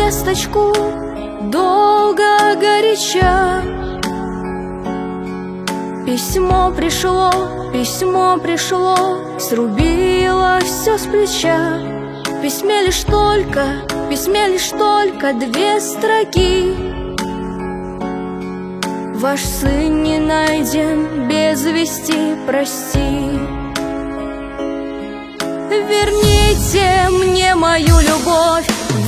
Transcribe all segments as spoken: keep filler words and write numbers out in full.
весточку долго, горяча. Письмо пришло, письмо пришло, срубило все с плеча. В письме лишь только, в письме лишь только две строки: ваш сын не найден, без вести, прости. Верните мне мою любовь,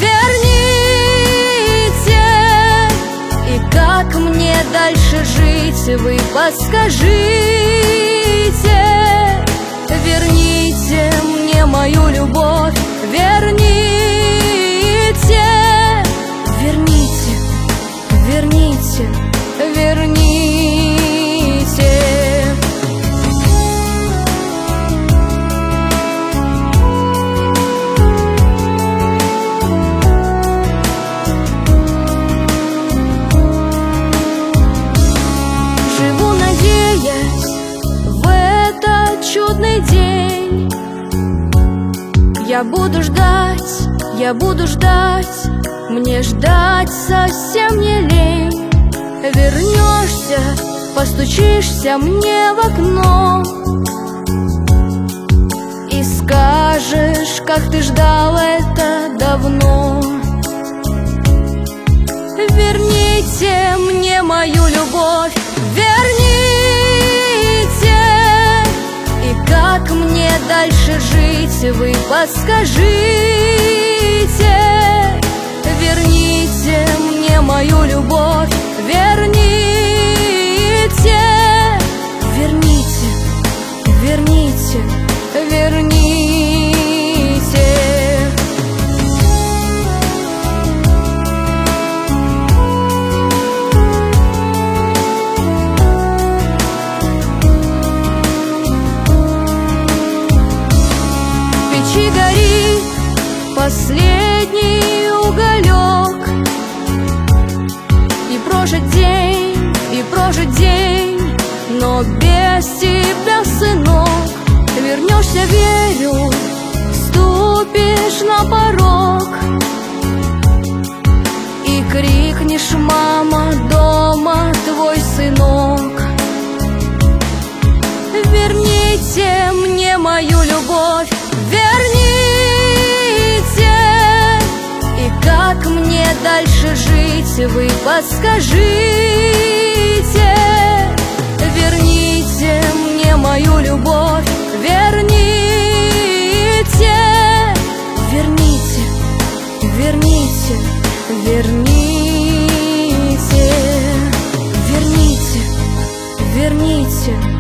верните. И как мне дальше жить, вы подскажите. Верните мне мою любовь, верните. Верните, верните, верните. Живу, надеясь, в этот чудный день. Я буду ждать, я буду ждать, мне ждать совсем не лень. Вернешься, постучишься мне в окно и скажешь, как ты ждал это давно. Верните мне мою любовь, верните. И как мне дальше жить, вы подскажите. Верните мне мою любовь, верните. Верните, верните, верните. В печи горит последний уголек, и прожить день, и прожить день, но без тебя, сынок. Вернешься, верю, ступишь на порог и крикнешь: мама, дома твой сынок. Верните мне мою любовь, верните. И как мне дальше жить, вы подскажите. Верните мне мою любовь, верните. Верните, верните, верните. Верните, верните.